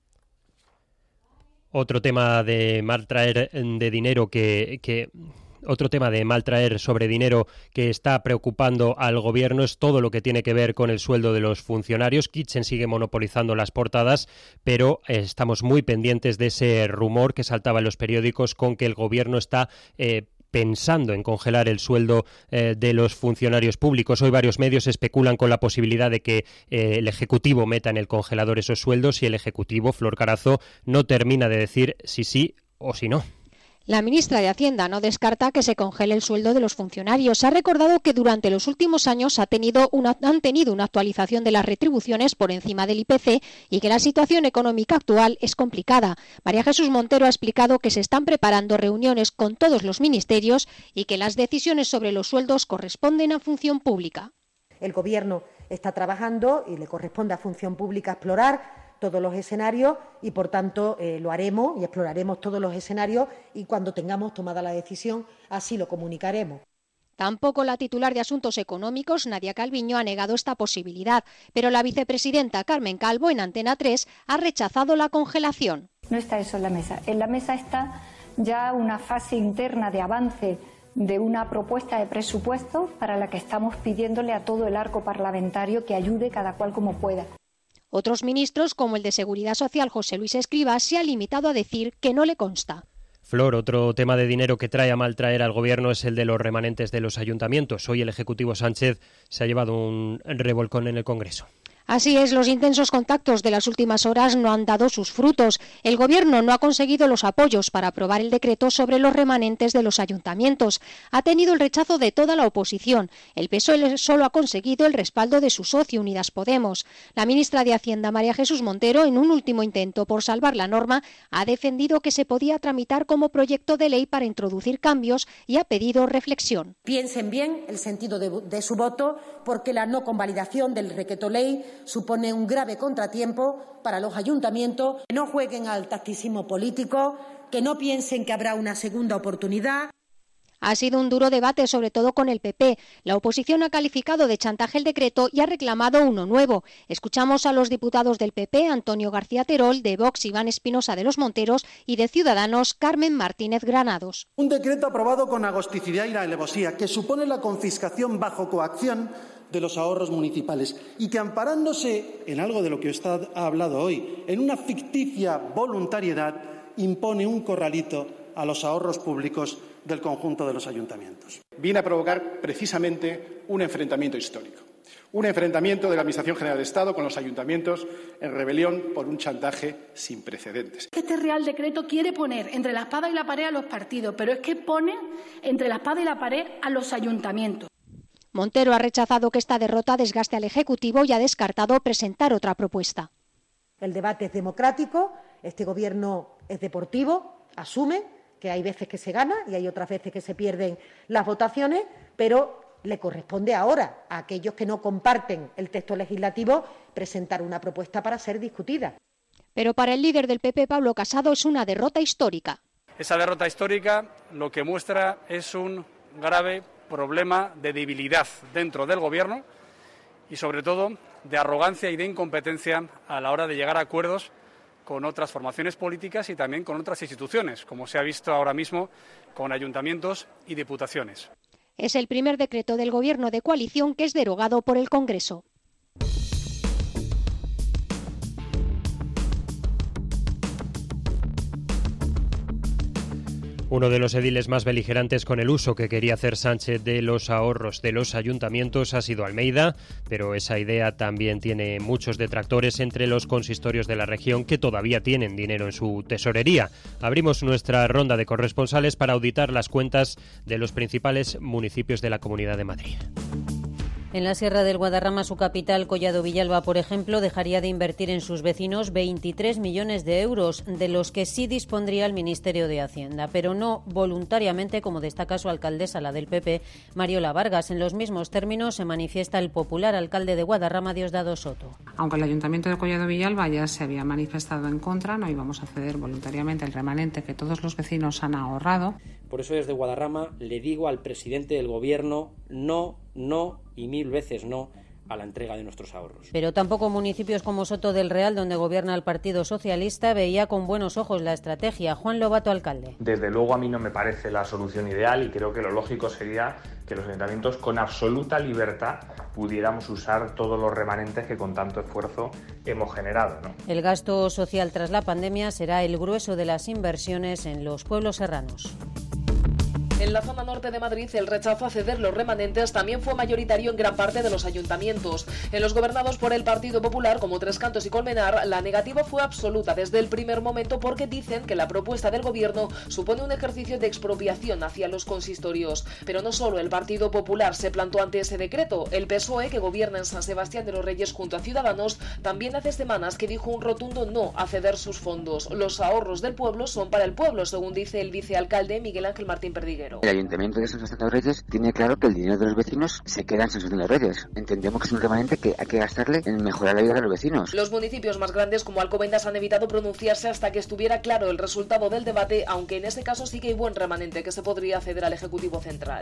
Otro tema de mal traer de dinero que... que... Otro tema de mal traer sobre dinero que está preocupando al gobierno es todo lo que tiene que ver con el sueldo de los funcionarios. Kitchen sigue monopolizando las portadas, pero estamos muy pendientes de ese rumor que saltaba en los periódicos con que el gobierno está eh, pensando en congelar el sueldo eh, de los funcionarios públicos. Hoy varios medios especulan con la posibilidad de que eh, el Ejecutivo meta en el congelador esos sueldos y el Ejecutivo, Flor Carazo, no termina de decir si sí o si no. La ministra de Hacienda no descarta que se congele el sueldo de los funcionarios. Ha recordado que durante los últimos años ha tenido una, han tenido una actualización de las retribuciones por encima del I P C y que la situación económica actual es complicada. María Jesús Montero ha explicado que se están preparando reuniones con todos los ministerios y que las decisiones sobre los sueldos corresponden a Función Pública. El Gobierno está trabajando y le corresponde a Función Pública explorar todos los escenarios y, por tanto, eh, lo haremos y exploraremos todos los escenarios y cuando tengamos tomada la decisión así lo comunicaremos. Tampoco la titular de Asuntos Económicos, Nadia Calviño, ha negado esta posibilidad, pero la vicepresidenta Carmen Calvo en Antena tres ha rechazado la congelación. No está eso en la mesa. En la mesa está ya una fase interna de avance de una propuesta de presupuesto para la que estamos pidiéndole a todo el arco parlamentario que ayude cada cual como pueda. Otros ministros, como el de Seguridad Social, José Luis Escrivá, se ha limitado a decir que no le consta. Flor, otro tema de dinero que trae a mal traer al Gobierno es el de los remanentes de los ayuntamientos. Hoy el Ejecutivo Sánchez se ha llevado un revolcón en el Congreso. Así es, los intensos contactos de las últimas horas no han dado sus frutos. El Gobierno no ha conseguido los apoyos para aprobar el decreto sobre los remanentes de los ayuntamientos. Ha tenido el rechazo de toda la oposición. El P S O E solo ha conseguido el respaldo de su socio Unidas Podemos. La ministra de Hacienda, María Jesús Montero, en un último intento por salvar la norma, ha defendido que se podía tramitar como proyecto de ley para introducir cambios y ha pedido reflexión. Piensen bien el sentido de, de su voto, porque la no convalidación del decreto ley supone un grave contratiempo para los ayuntamientos. Que no jueguen al tacticismo político, que no piensen que habrá una segunda oportunidad. Ha sido un duro debate, sobre todo con el P P. La oposición ha calificado de chantaje el decreto y ha reclamado uno nuevo. Escuchamos a los diputados del P P, Antonio García Terol, de Vox, Iván Espinosa de los Monteros y de Ciudadanos, Carmen Martínez Granados. Un decreto aprobado con agosticidad y alevosía que supone la confiscación bajo coacción de los ahorros municipales y que, amparándose en algo de lo que usted ha hablado hoy, en una ficticia voluntariedad, impone un corralito a los ahorros públicos del conjunto de los ayuntamientos. Viene a provocar precisamente un enfrentamiento histórico, un enfrentamiento de la Administración General del Estado con los ayuntamientos en rebelión por un chantaje sin precedentes. Este Real Decreto quiere poner entre la espada y la pared a los partidos, pero es que pone entre la espada y la pared a los ayuntamientos. Montero ha rechazado que esta derrota desgaste al Ejecutivo y ha descartado presentar otra propuesta. El debate es democrático, este Gobierno es deportivo, asume que hay veces que se gana y hay otras veces que se pierden las votaciones, pero le corresponde ahora a aquellos que no comparten el texto legislativo presentar una propuesta para ser discutida. Pero para el líder del P P, Pablo Casado, es una derrota histórica. Esa derrota histórica lo que muestra es un grave problema de debilidad dentro del Gobierno y, sobre todo, de arrogancia y de incompetencia a la hora de llegar a acuerdos con otras formaciones políticas y también con otras instituciones, como se ha visto ahora mismo con ayuntamientos y diputaciones. Es el primer decreto del Gobierno de coalición que es derogado por el Congreso. Uno de los ediles más beligerantes con el uso que quería hacer Sánchez de los ahorros de los ayuntamientos ha sido Almeida, pero esa idea también tiene muchos detractores entre los consistorios de la región que todavía tienen dinero en su tesorería. Abrimos nuestra ronda de corresponsales para auditar las cuentas de los principales municipios de la Comunidad de Madrid. En la Sierra del Guadarrama, su capital, Collado Villalba, por ejemplo, dejaría de invertir en sus vecinos veintitrés millones de euros, de los que sí dispondría el Ministerio de Hacienda, pero no voluntariamente, como destaca su alcaldesa, la del P P, Mariola Vargas. En los mismos términos se manifiesta el popular alcalde de Guadarrama, Diosdado Soto. Aunque el Ayuntamiento de Collado Villalba ya se había manifestado en contra, no íbamos a ceder voluntariamente el remanente que todos los vecinos han ahorrado. Por eso desde Guadarrama le digo al presidente del Gobierno no, no y mil veces no a la entrega de nuestros ahorros. Pero tampoco municipios como Soto del Real, donde gobierna el Partido Socialista, veía con buenos ojos la estrategia. Juan Lobato, alcalde. Desde luego a mí no me parece la solución ideal y creo que lo lógico sería que los ayuntamientos con absoluta libertad pudiéramos usar todos los remanentes que con tanto esfuerzo hemos generado, ¿no? El gasto social tras la pandemia será el grueso de las inversiones en los pueblos serranos. En la zona norte de Madrid, el rechazo a ceder los remanentes también fue mayoritario en gran parte de los ayuntamientos. En los gobernados por el Partido Popular, como Tres Cantos y Colmenar, la negativa fue absoluta desde el primer momento porque dicen que la propuesta del gobierno supone un ejercicio de expropiación hacia los consistorios. Pero no solo el Partido Popular se plantó ante ese decreto. El P S O E, que gobierna en San Sebastián de los Reyes junto a Ciudadanos, también hace semanas que dijo un rotundo no a ceder sus fondos. Los ahorros del pueblo son para el pueblo, según dice el vicealcalde Miguel Ángel Martín Perdiguero. El Ayuntamiento de San Sebastián de los Reyes tiene claro que el dinero de los vecinos se queda en San Sebastián de los Reyes. Entendemos que es un remanente que hay que gastarle en mejorar la vida de los vecinos. Los municipios más grandes como Alcobendas han evitado pronunciarse hasta que estuviera claro el resultado del debate, aunque en este caso sí que hay buen remanente que se podría ceder al Ejecutivo Central.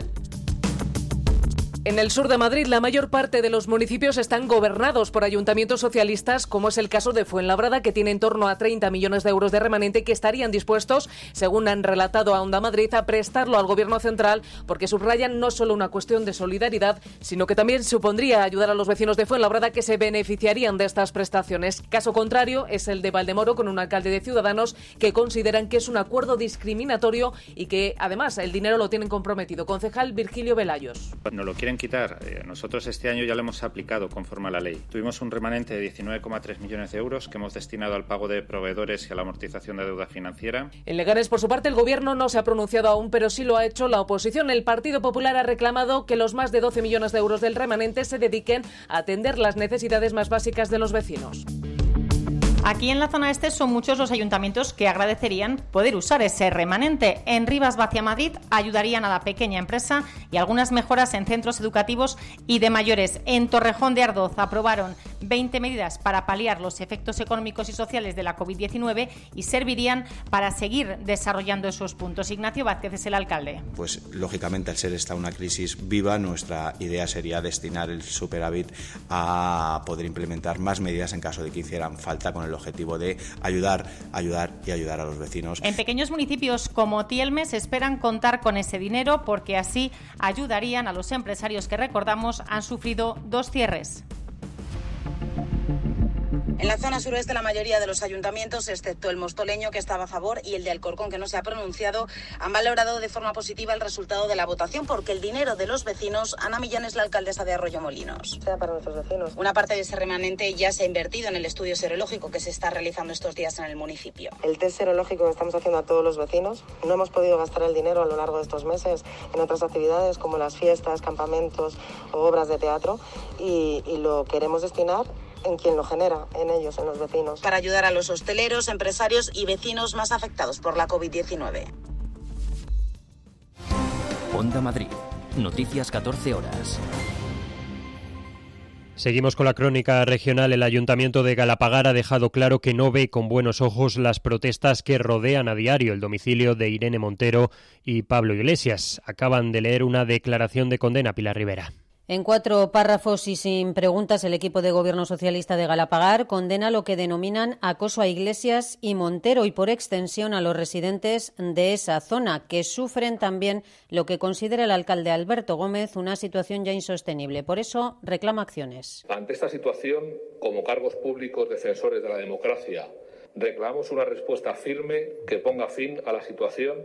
En el sur de Madrid, la mayor parte de los municipios están gobernados por ayuntamientos socialistas, como es el caso de Fuenlabrada, que tiene en torno a treinta millones de euros de remanente que estarían dispuestos, según han relatado a Onda Madrid, a prestarlo al Gobierno central, porque subrayan no solo una cuestión de solidaridad, sino que también supondría ayudar a los vecinos de Fuenlabrada que se beneficiarían de estas prestaciones. Caso contrario es el de Valdemoro, con un alcalde de Ciudadanos que consideran que es un acuerdo discriminatorio y que, además, el dinero lo tienen comprometido. Concejal Virgilio Velayos. No lo quieren quitar. Nosotros este año ya lo hemos aplicado conforme a la ley. Tuvimos un remanente de diecinueve coma tres millones de euros que hemos destinado al pago de proveedores y a la amortización de deuda financiera. En Leganés, por su parte, el Gobierno no se ha pronunciado aún, pero sí lo ha hecho la oposición. El Partido Popular ha reclamado que los más de doce millones de euros del remanente se dediquen a atender las necesidades más básicas de los vecinos. Aquí en la zona este son muchos los ayuntamientos que agradecerían poder usar ese remanente. En Rivas Vacia Madrid ayudarían a la pequeña empresa y algunas mejoras en centros educativos y de mayores. En Torrejón de Ardoz aprobaron veinte medidas para paliar los efectos económicos y sociales de la covid diecinueve y servirían para seguir desarrollando esos puntos. Ignacio Vázquez es el alcalde. Pues lógicamente, al ser esta una crisis viva, nuestra idea sería destinar el superávit a poder implementar más medidas en caso de que hicieran falta, con el objetivo de ayudar, ayudar y ayudar a los vecinos. En pequeños municipios como Tielmes esperan contar con ese dinero porque así ayudarían a los empresarios que, recordamos, han sufrido dos cierres. En la zona suroeste, la mayoría de los ayuntamientos, excepto el mostoleño, que estaba a favor, y el de Alcorcón, que no se ha pronunciado, han valorado de forma positiva el resultado de la votación, porque el dinero de los vecinos... Ana Millán es la alcaldesa de Arroyomolinos. Sea para nuestros vecinos. Una parte de ese remanente ya se ha invertido en el estudio serológico que se está realizando estos días en el municipio. El test serológico que estamos haciendo a todos los vecinos. No hemos podido gastar el dinero a lo largo de estos meses en otras actividades como las fiestas, campamentos o obras de teatro, y, y lo queremos destinar en quien lo genera, en ellos, en los vecinos. Para ayudar a los hosteleros, empresarios y vecinos más afectados por la covid diecinueve. Onda Madrid. Noticias catorce horas. Seguimos con la crónica regional. El Ayuntamiento de Galapagar ha dejado claro que no ve con buenos ojos las protestas que rodean a diario el domicilio de Irene Montero y Pablo Iglesias. Acaban de leer una declaración de condena, Pilar Rivera. En cuatro párrafos y sin preguntas, el equipo de Gobierno socialista de Galapagar condena lo que denominan acoso a Iglesias y Montero y, por extensión, a los residentes de esa zona, que sufren también lo que considera el alcalde Alberto Gómez una situación ya insostenible. Por eso reclama acciones. Ante esta situación, como cargos públicos defensores de la democracia, reclamamos una respuesta firme que ponga fin a la situación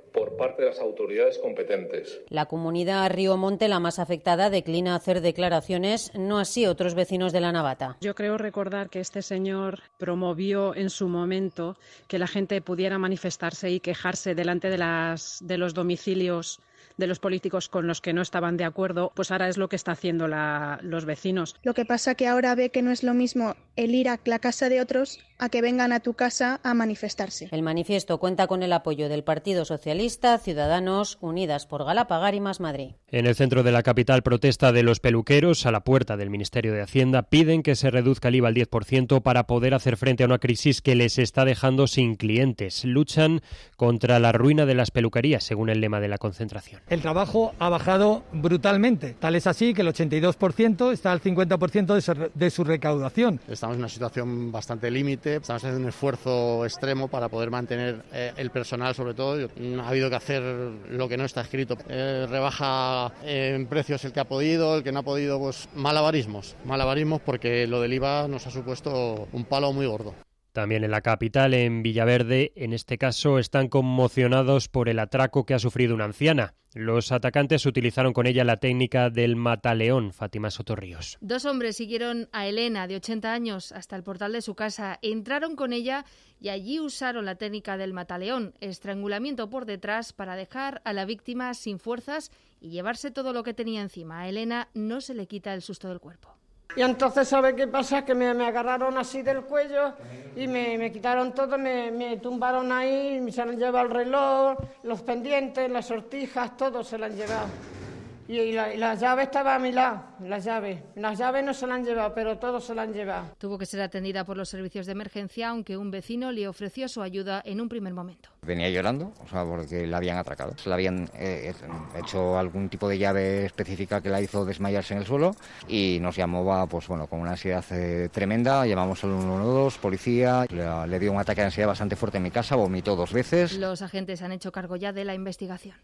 por parte de las autoridades competentes. La comunidad Río-Monte, la más afectada, declina hacer declaraciones, no así otros vecinos de La Navata. Yo creo recordar que este señor promovió en su momento que la gente pudiera manifestarse y quejarse delante de, las, de los domicilios de los políticos con los que no estaban de acuerdo, pues ahora es lo que está haciendo la, los vecinos. Lo que pasa que ahora ve que no es lo mismo el ir a la casa de otros a que vengan a tu casa a manifestarse. El manifiesto cuenta con el apoyo del Partido Socialista, Ciudadanos, Unidas por Galapagar y Más Madrid. En el centro de la capital, protesta de los peluqueros. A la puerta del Ministerio de Hacienda piden que se reduzca el I V A al diez por ciento para poder hacer frente a una crisis que les está dejando sin clientes. Luchan contra la ruina de las peluquerías, según el lema de la concentración. El trabajo ha bajado brutalmente. Tal es así que el ochenta y dos por ciento está al cincuenta por ciento de su, de su recaudación. Estamos en una situación bastante límite. Estamos haciendo un esfuerzo extremo para poder mantener eh, el personal, sobre todo. Ha habido que hacer lo que no está escrito. Eh, rebaja eh, en precios el que ha podido, el que no ha podido, pues malabarismos. Malabarismos porque lo del I V A nos ha supuesto un palo muy gordo. También en la capital, en Villaverde, en este caso, están conmocionados por el atraco que ha sufrido una anciana. Los atacantes utilizaron con ella la técnica del mataleón. Fátima Sotorríos. Dos hombres siguieron a Elena, de ochenta años, hasta el portal de su casa. Entraron con ella y allí usaron la técnica del mataleón, estrangulamiento por detrás para dejar a la víctima sin fuerzas y llevarse todo lo que tenía encima. A Elena no se le quita el susto del cuerpo. Y entonces, ¿sabe qué pasa? Que me, me agarraron así del cuello y me, me quitaron todo, me, me tumbaron ahí, me se han llevado el reloj, los pendientes, las sortijas, todo se lo han llevado. Y, y, la, y la llave estaba a mi lado, la llave. Las llaves no se la han llevado, pero todo se la han llevado. Tuvo que ser atendida por los servicios de emergencia, aunque un vecino le ofreció su ayuda en un primer momento. Venía llorando, o sea, porque la habían atracado. Le habían eh, hecho algún tipo de llave específica que la hizo desmayarse en el suelo y nos llamó, pues bueno, con una ansiedad eh, tremenda. Llamamos al uno uno dos, policía, le, le dio un ataque de ansiedad bastante fuerte en mi casa, vomitó dos veces. Los agentes han hecho cargo ya de la investigación.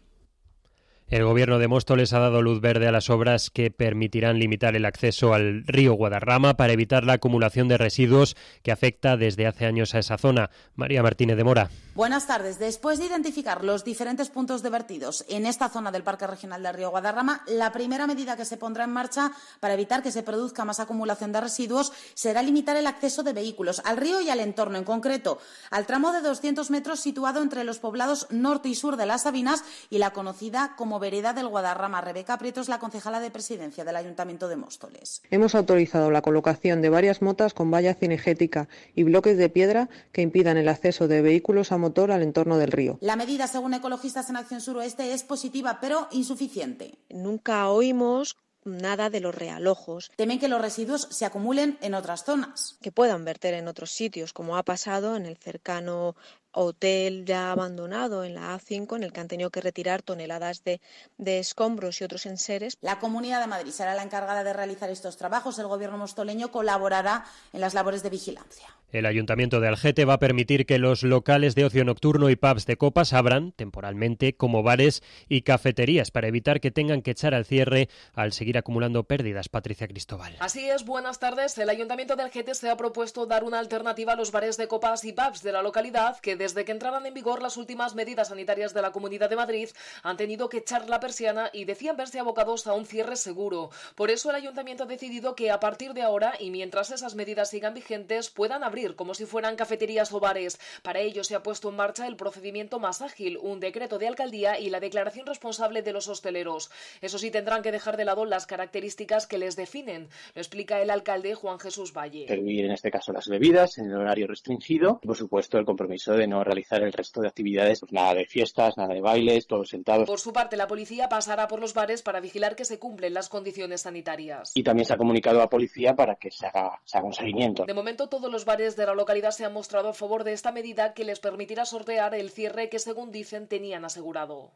El Gobierno de Móstoles ha dado luz verde a las obras que permitirán limitar el acceso al río Guadarrama para evitar la acumulación de residuos que afecta desde hace años a esa zona. María Martínez de Mora. Buenas tardes. Después de identificar los diferentes puntos de vertidos en esta zona del Parque Regional del Río Guadarrama, la primera medida que se pondrá en marcha para evitar que se produzca más acumulación de residuos será limitar el acceso de vehículos al río y al entorno, en concreto al tramo de doscientos metros situado entre los poblados norte y sur de Las Sabinas y la conocida como vereda del Guadarrama. Rebeca Prieto es la concejala de Presidencia del Ayuntamiento de Móstoles. Hemos autorizado la colocación de varias motas con valla cinegética y bloques de piedra que impidan el acceso de vehículos a motor al entorno del río. La medida, según Ecologistas en Acción Suroeste, es positiva pero insuficiente. Nunca oímos nada de los realojos. Temen que los residuos se acumulen en otras zonas. Que puedan verter en otros sitios, como ha pasado en el cercano hotel ya abandonado en la A cinco, en el que han tenido que retirar toneladas de, de escombros y otros enseres. La Comunidad de Madrid será la encargada de realizar estos trabajos. El Gobierno mostoleño colaborará en las labores de vigilancia. El Ayuntamiento de Algete va a permitir que los locales de ocio nocturno y pubs de copas abran temporalmente como bares y cafeterías para evitar que tengan que echar al cierre al seguir acumulando pérdidas. Patricia Cristóbal. Así es, buenas tardes. El Ayuntamiento de Algete se ha propuesto dar una alternativa a los bares de copas y pubs de la localidad que desde que entraran en vigor las últimas medidas sanitarias de la Comunidad de Madrid han tenido que echar la persiana y decían verse abocados a un cierre seguro. Por eso el Ayuntamiento ha decidido que a partir de ahora y mientras esas medidas sigan vigentes puedan abrir como si fueran cafeterías o bares. Para ello se ha puesto en marcha el procedimiento más ágil, un decreto de alcaldía y la declaración responsable de los hosteleros. Eso sí, tendrán que dejar de lado las características que les definen. Lo explica el alcalde Juan Jesús Valle. Servir en este caso las bebidas en el horario restringido y por supuesto el compromiso de no realizar el resto de actividades, pues nada de fiestas, nada de bailes, todos sentados. Por su parte, la policía pasará por los bares para vigilar que se cumplen las condiciones sanitarias. Y también se ha comunicado a policía para que se haga, se haga un seguimiento. De momento, todos los bares de la localidad se han mostrado a favor de esta medida que les permitirá sortear el cierre que, según dicen, tenían asegurado.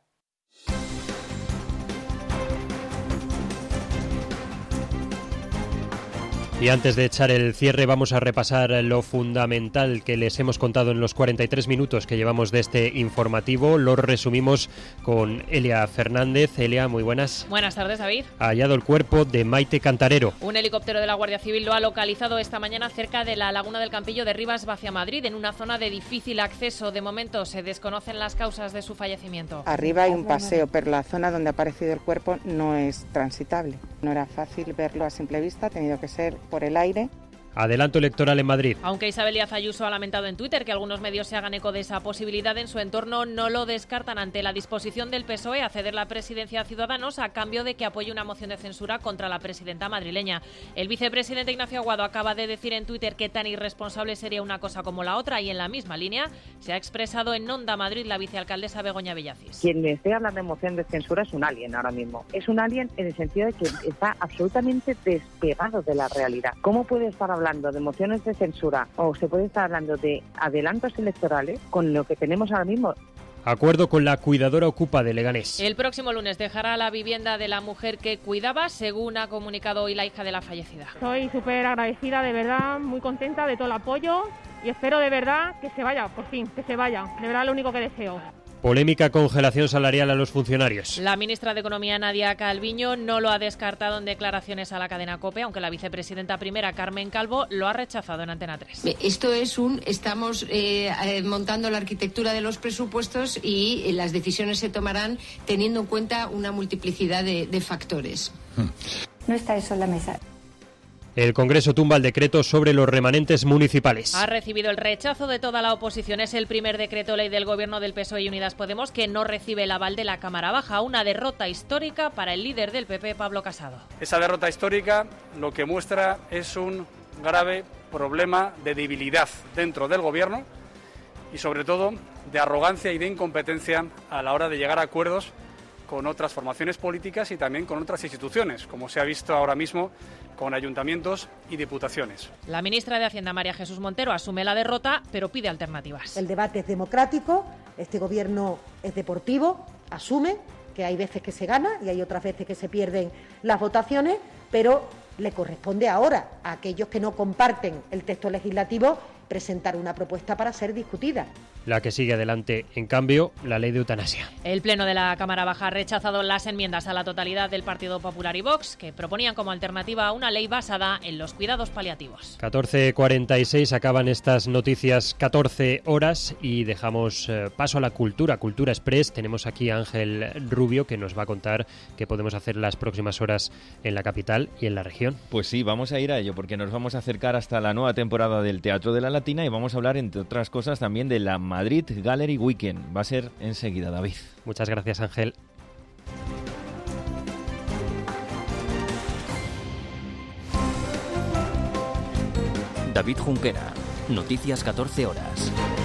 Y antes de echar el cierre vamos a repasar lo fundamental que les hemos contado en los cuarenta y tres minutos que llevamos de este informativo. Lo resumimos con Elia Fernández. Elia, muy buenas. Buenas tardes, David. Ha hallado el cuerpo de Maite Cantarero. Un helicóptero de la Guardia Civil lo ha localizado esta mañana cerca de la Laguna del Campillo de Rivas Vaciamadrid, en una zona de difícil acceso. De momento se desconocen las causas de su fallecimiento. Arriba hay un paseo, pero la zona donde ha aparecido el cuerpo no es transitable. No era fácil verlo a simple vista, ha tenido que ser por el aire. Adelanto electoral en Madrid. Aunque Isabel Díaz Ayuso ha lamentado en Twitter que algunos medios se hagan eco de esa posibilidad, en su entorno no lo descartan ante la disposición del P S O E a ceder la presidencia a Ciudadanos a cambio de que apoye una moción de censura contra la presidenta madrileña. El vicepresidente Ignacio Aguado acaba de decir en Twitter que tan irresponsable sería una cosa como la otra, y en la misma línea se ha expresado en Onda Madrid la vicealcaldesa Begoña Villacís. Quien le esté hablando de moción de censura es un alien ahora mismo. Es un alien en el sentido de que está absolutamente despegado de la realidad. ¿Cómo puede estar hablando de mociones de censura o se puede estar hablando de adelantos electorales con lo que tenemos ahora mismo? Acuerdo con la cuidadora Ocupa de Leganés. El próximo lunes dejará la vivienda de la mujer que cuidaba, según ha comunicado hoy la hija de la fallecida. Estoy súper agradecida, de verdad, muy contenta de todo el apoyo y espero de verdad que se vaya, por fin, que se vaya. De verdad, lo único que deseo. Polémica congelación salarial a los funcionarios. La ministra de Economía, Nadia Calviño, no lo ha descartado en declaraciones a la cadena COPE, aunque la vicepresidenta primera, Carmen Calvo, lo ha rechazado en Antena tres. Esto es un... Estamos eh, montando la arquitectura de los presupuestos y las decisiones se tomarán teniendo en cuenta una multiplicidad de, de factores. No está eso en la mesa. El Congreso tumba el decreto sobre los remanentes municipales. Ha recibido el rechazo de toda la oposición. Es el primer decreto ley del gobierno del P S O E y Unidas Podemos que no recibe el aval de la Cámara Baja. Una derrota histórica para el líder del P P, Pablo Casado. Esa derrota histórica lo que muestra es un grave problema de debilidad dentro del gobierno y sobre todo de arrogancia y de incompetencia a la hora de llegar a acuerdos con otras formaciones políticas y también con otras instituciones, como se ha visto ahora mismo con ayuntamientos y diputaciones. La ministra de Hacienda, María Jesús Montero, asume la derrota, pero pide alternativas. El debate es democrático, este gobierno es deportivo, asume que hay veces que se gana y hay otras veces que se pierden las votaciones, pero le corresponde ahora a aquellos que no comparten el texto legislativo presentar una propuesta para ser discutida. La que sigue adelante, en cambio, la ley de eutanasia. El Pleno de la Cámara Baja ha rechazado las enmiendas a la totalidad del Partido Popular y Vox, que proponían como alternativa a una ley basada en los cuidados paliativos. catorce cuarenta y seis acaban estas noticias, catorce horas, y dejamos eh, paso a la cultura, Cultura Express. Tenemos aquí a Ángel Rubio, que nos va a contar qué podemos hacer las próximas horas en la capital y en la región. Pues sí, vamos a ir a ello, porque nos vamos a acercar hasta la nueva temporada del Teatro de la Latina y vamos a hablar, entre otras cosas, también de la Madrid Gallery Weekend. Va a ser enseguida, David. Muchas gracias, Ángel. David Junquera, Noticias catorce horas.